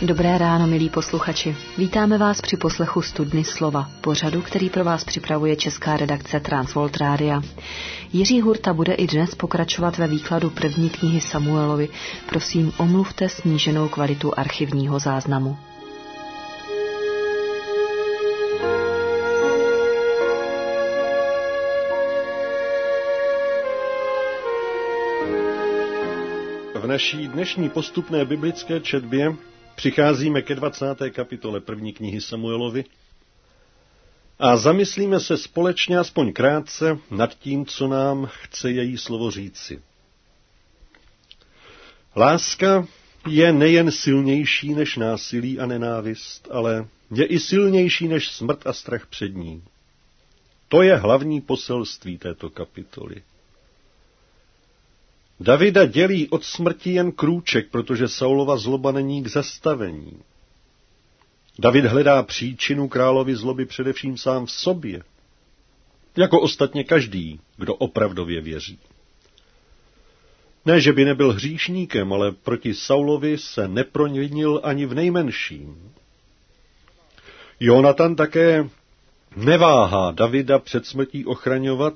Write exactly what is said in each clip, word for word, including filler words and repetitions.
Dobré ráno, milí posluchači. Vítáme vás při poslechu Studny slova, pořadu, který pro vás připravuje česká redakce Transworld Rádia. Jiří Hurta bude i dnes pokračovat ve výkladu první knihy Samuelovi. Prosím, omluvte sníženou kvalitu archivního záznamu. V naší dnešní postupné biblické četbě přicházíme ke dvacáté kapitole první knihy Samuelovi a zamyslíme se společně aspoň krátce nad tím, co nám chce její slovo říci. Láska je nejen silnější než násilí a nenávist, ale je i silnější než smrt a strach před ní. To je hlavní poselství této kapitoly. Davida dělí od smrti jen krůček, protože Saulova zloba není k zastavení. David hledá příčinu královy zloby především sám v sobě, jako ostatně každý, kdo opravdově věří. Ne, že by nebyl hříšníkem, ale proti Saulovi se neprovinil ani v nejmenším. Jonatan také neváhá Davida před smrtí ochraňovat,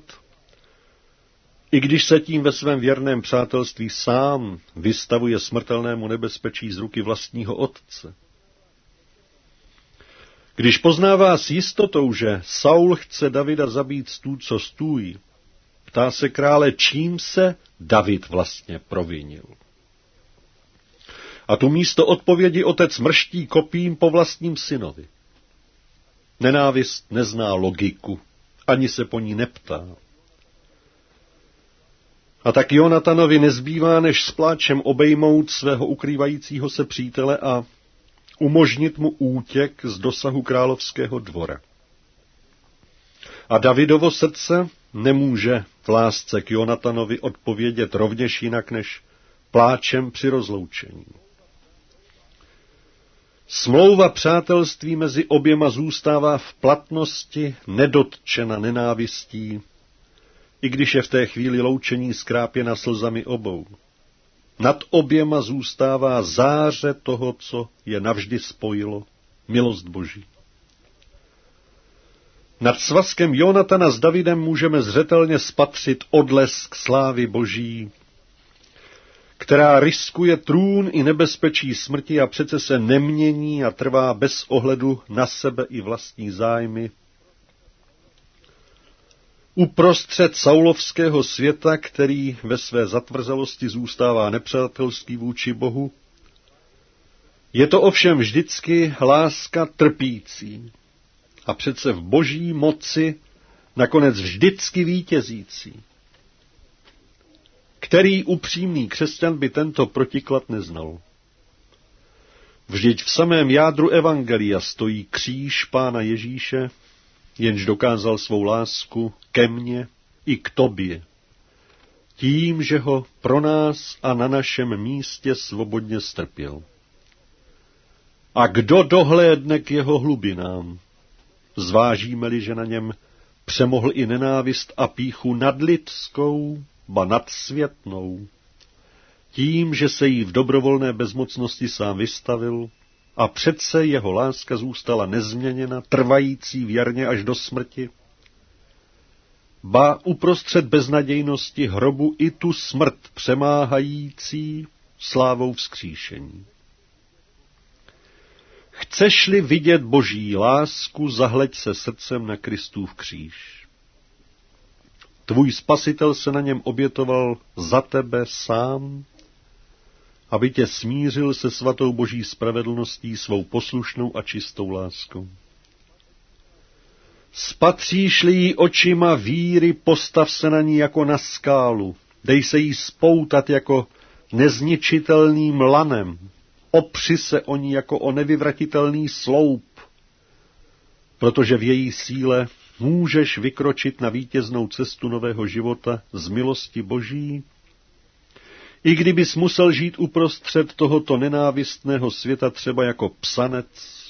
i když se tím ve svém věrném přátelství sám vystavuje smrtelnému nebezpečí z ruky vlastního otce. Když poznává s jistotou, že Saul chce Davida zabít stůj co stůj, ptá se krále, čím se David vlastně provinil. A tu místo odpovědi otec mrští kopím po vlastním synovi. Nenávist nezná logiku, ani se po ní neptá. A tak Jonatanovi nezbývá, než s pláčem obejmout svého ukrývajícího se přítele a umožnit mu útěk z dosahu královského dvora. A Davidovo srdce nemůže v lásce k Jonatanovi odpovědět rovněž jinak než pláčem při rozloučení. Smlouva přátelství mezi oběma zůstává v platnosti, nedotčena nenávistí, i když je v té chvíli loučení skrápěna slzami obou. Nad oběma zůstává záře toho, co je navždy spojilo, milost Boží. Nad svazkem Jonatana s Davidem můžeme zřetelně spatřit odlesk slávy Boží, která riskuje trůn i nebezpečí smrti a přece se nemění a trvá bez ohledu na sebe i vlastní zájmy, uprostřed saulovského světa, který ve své zatvrzalosti zůstává nepřátelský vůči Bohu. Je to ovšem vždycky láska trpící a přece v Boží moci nakonec vždycky vítězící. Který upřímný křesťan by tento protiklad neznal? Vždyť v samém jádru evangelia stojí kříž Pána Ježíše, jenž dokázal svou lásku ke mně i k tobě, tím, že ho pro nás a na našem místě svobodně strpěl. A kdo dohlédne k jeho hlubinám? Zvážíme-li, že na něm přemohl i nenávist a pýchu nadlidskou, ba nadsvětnou, tím, že se jí v dobrovolné bezmocnosti sám vystavil, a přece jeho láska zůstala nezměněna, trvající věrně až do smrti. Ba uprostřed beznadějnosti hrobu i tu smrt přemáhající slávou vzkříšení. Chceš-li vidět Boží lásku, zahleď se srdcem na Kristův kříž. Tvůj spasitel se na něm obětoval za tebe sám, aby tě smířil se svatou Boží spravedlností svou poslušnou a čistou láskou. Spatříš-li jí očima víry, postav se na ní jako na skálu, dej se jí spoutat jako nezničitelným lanem, opři se o ní jako o nevyvratitelný sloup, protože v její síle můžeš vykročit na vítěznou cestu nového života z milosti Boží, i kdybys musel žít uprostřed tohoto nenávistného světa třeba jako psanec,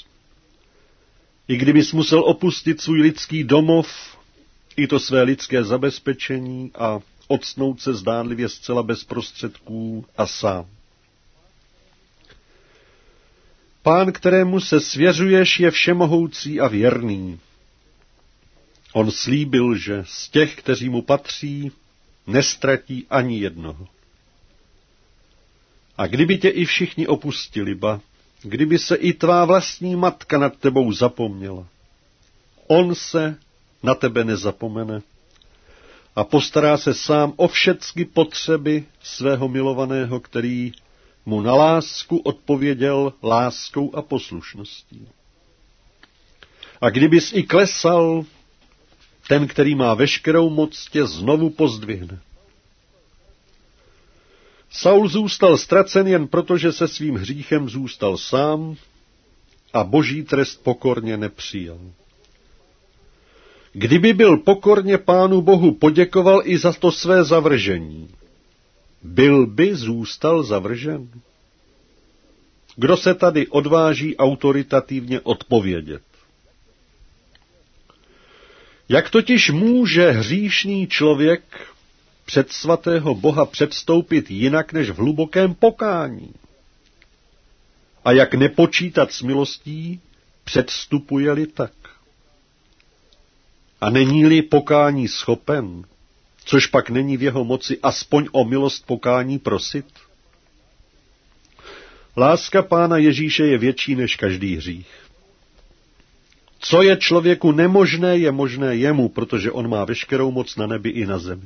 i kdybys musel opustit svůj lidský domov, i to své lidské zabezpečení a octnout se zdánlivě zcela bez prostředků a sám. Pán, kterému se svěřuješ, je všemohoucí a věrný. On slíbil, že z těch, kteří mu patří, nestratí ani jednoho. A kdyby tě i všichni opustili, ba, kdyby se i tvá vlastní matka nad tebou zapomněla, on se na tebe nezapomene a postará se sám o všechny potřeby svého milovaného, který mu na lásku odpověděl láskou a poslušností. A kdybys i klesal, ten, který má veškerou moc, tě znovu pozdvihne. Saul zůstal ztracen jen proto, že se svým hříchem zůstal sám a boží trest pokorně nepřijal. Kdyby byl pokorně Pánu Bohu poděkoval i za to své zavržení, byl by zůstal zavržen? Kdo se tady odváží autoritativně odpovědět? Jak totiž může hříšný člověk před svatého Boha předstoupit jinak než v hlubokém pokání? A jak nepočítat s milostí, předstupuje-li tak? A není-li pokání schopen, což pak není v jeho moci, aspoň o milost pokání prosit? Láska Pána Ježíše je větší než každý hřích. Co je člověku nemožné, je možné jemu, protože on má veškerou moc na nebi i na zemi.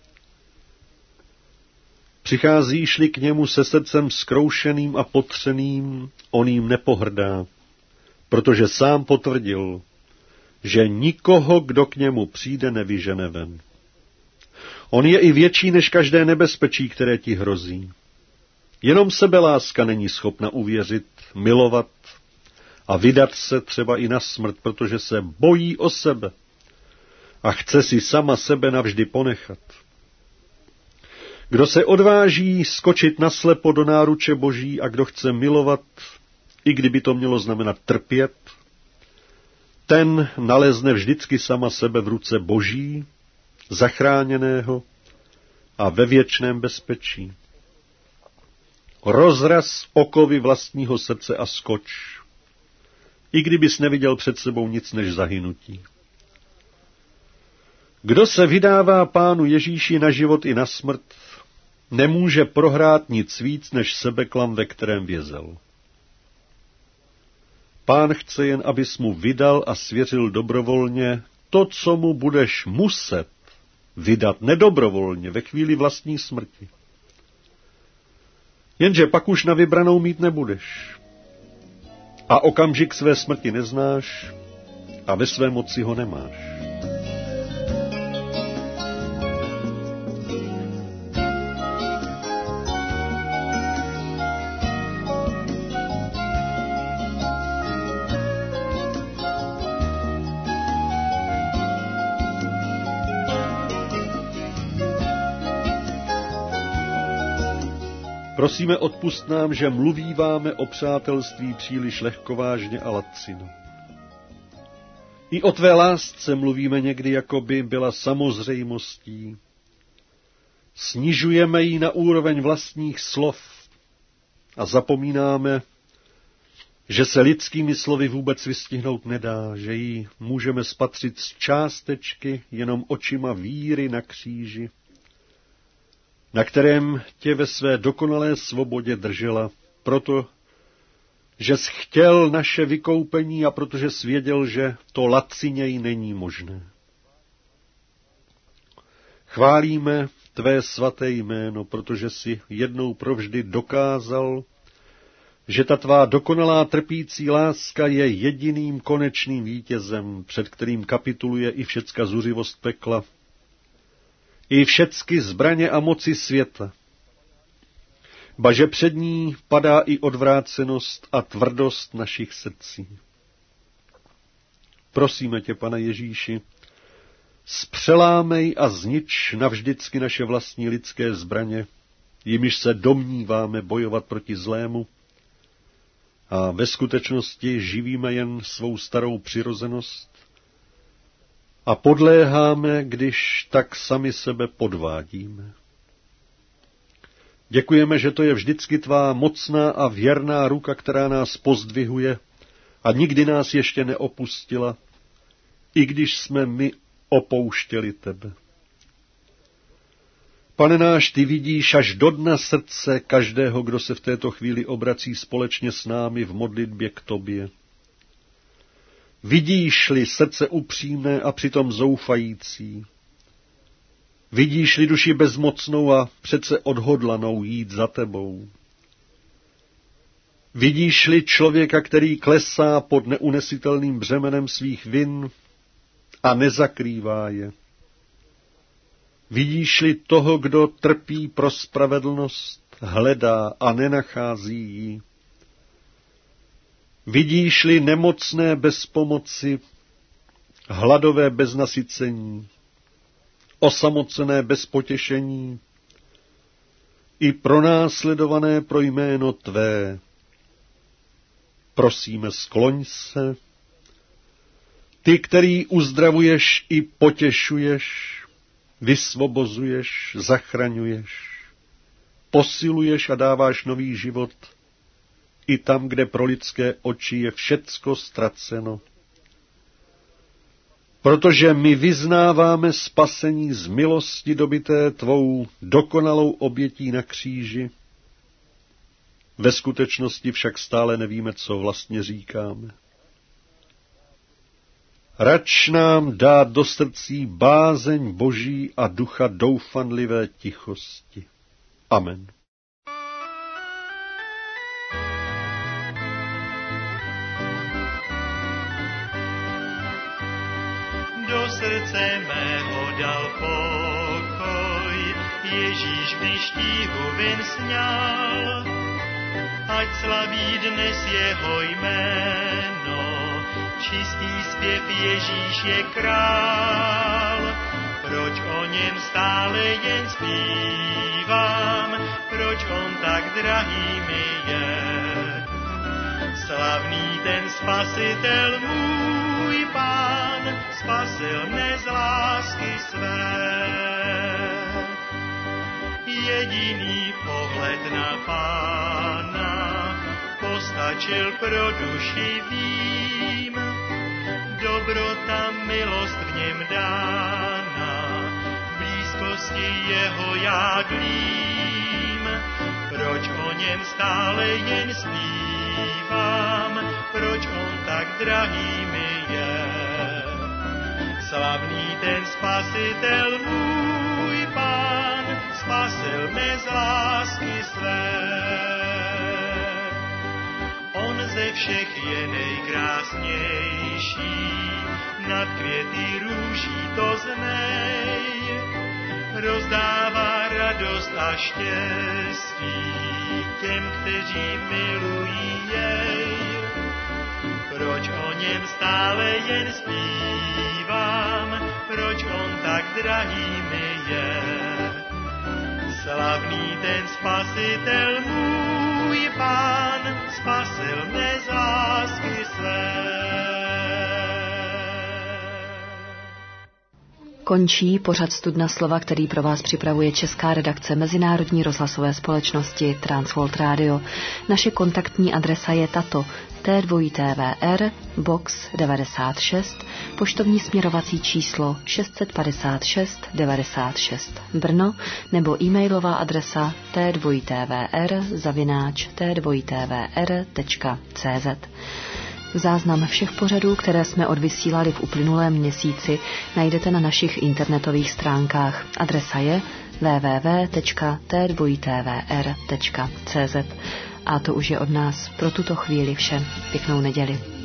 Přicházíš-li k němu se srdcem zkroušeným a potřeným, on jim nepohrdá, protože sám potvrdil, že nikoho, kdo k němu přijde, nevyžene ven. On je i větší než každé nebezpečí, které ti hrozí. Jenom sebeláska není schopna uvěřit, milovat a vydat se třeba i na smrt, protože se bojí o sebe a chce si sama sebe navždy ponechat. Kdo se odváží skočit naslepo do náruče Boží a kdo chce milovat, i kdyby to mělo znamenat trpět, ten nalezne vždycky sama sebe v ruce Boží, zachráněného a ve věčném bezpečí. Rozraz okovy vlastního srdce a skoč, i kdybys neviděl před sebou nic než zahynutí. Kdo se vydává Pánu Ježíši na život i na smrt, nemůže prohrát nic víc než sebeklam, ve kterém vězel. Pán chce jen, abys mu vydal a svěřil dobrovolně to, co mu budeš muset vydat nedobrovolně ve chvíli vlastní smrti. Jenže pak už na vybranou mít nebudeš. A okamžik své smrti neznáš a ve své moci ho nemáš. Prosíme, odpusť nám, že mluvíváme o přátelství příliš lehkovážně a lacino. I o tvé lásce mluvíme někdy, jako by byla samozřejmostí. Snižujeme ji na úroveň vlastních slov a zapomínáme, že se lidskými slovy vůbec vystihnout nedá, že ji můžeme spatřit z částečky jenom očima víry na kříži, na kterém tě ve své dokonalé svobodě držela, proto, že jsi chtěl naše vykoupení a protože jsi věděl, že to laciněji není možné. Chválíme tvé svaté jméno, protože jsi jednou provždy dokázal, že ta tvá dokonalá trpící láska je jediným konečným vítězem, před kterým kapituluje i všecka zuřivost pekla, i všecky zbraně a moci světa. Ba že před ní padá i odvrácenost a tvrdost našich srdcí. Prosíme tě, Pane Ježíši, spřelámej a znič navždycky naše vlastní lidské zbraně, jimiž se domníváme bojovat proti zlému, a ve skutečnosti živíme jen svou starou přirozenost a podléháme, když tak sami sebe podvádíme. Děkujeme, že to je vždycky tvá mocná a věrná ruka, která nás pozdvihuje a nikdy nás ještě neopustila, i když jsme my opouštěli tebe. Pane náš, ty vidíš až do dna srdce každého, kdo se v této chvíli obrací společně s námi v modlitbě k tobě. Vidíš-li srdce upřímné a přitom zoufající, vidíš-li duši bezmocnou a přece odhodlanou jít za tebou, vidíš-li člověka, který klesá pod neunesitelným břemenem svých vin a nezakrývá je, vidíš-li toho, kdo trpí pro spravedlnost, hledá a nenachází ji, vidíš-li nemocné bez pomoci, hladové bez nasycení, osamocené bez potěšení, i pronásledované pro jméno tvé, prosíme, skloň se, ty, který uzdravuješ i potěšuješ, vysvobozuješ, zachraňuješ, posiluješ a dáváš nový život i tam, kde pro lidské oči je všecko ztraceno. Protože my vyznáváme spasení z milosti dobyté tvou dokonalou obětí na kříži, ve skutečnosti však stále nevíme, co vlastně říkáme. Rač nám dát do srdcí bázeň Boží a ducha doufanlivé tichosti. Amen. Do srdce mého dal pokoj, Ježíš, když tíhu vin sňal, ať slaví dnes jeho jméno, čistý zpěv Ježíš je král. Proč o něm stále jen zpívám, proč on tak drahý mi je? Slavný ten spasitel můj Pán, spasil mne z lásky své. Jediný pohled na Pána postačil pro duši vím, dobrota, milost v něm dána, v blízkosti jeho já dlím. Proč o něm stále jen zpívám, proč on tak drahý mi je? Slavný ten spasitel můj Pán, spasil mne z lásky své. On ze všech je nejkrásnější, nad květy růží to znej, rozdává radost a štěstí těm, kteří milují jej. Proč o něm stále jen zpívám, proč on tak drahý mi je? Slavný ten spasitel můj Pán, spasil mne z lásky své. Končí pořad Studna slova, který pro vás připravuje česká redakce Mezinárodní rozhlasové společnosti Transworld Radio. Naše kontaktní adresa je tato: T dva T V R, box devadesát šest, poštovní směrovací číslo šest set padesát šest devadesát šest Brno, nebo e-mailová adresa t dva t v r zavináč t dva t v r tečka c z. Záznam všech pořadů, které jsme odvysílali v uplynulém měsíci, najdete na našich internetových stránkách. Adresa je w w w tečka t dva t v r tečka c z. A to už je od nás pro tuto chvíli vše. Pěknou neděli.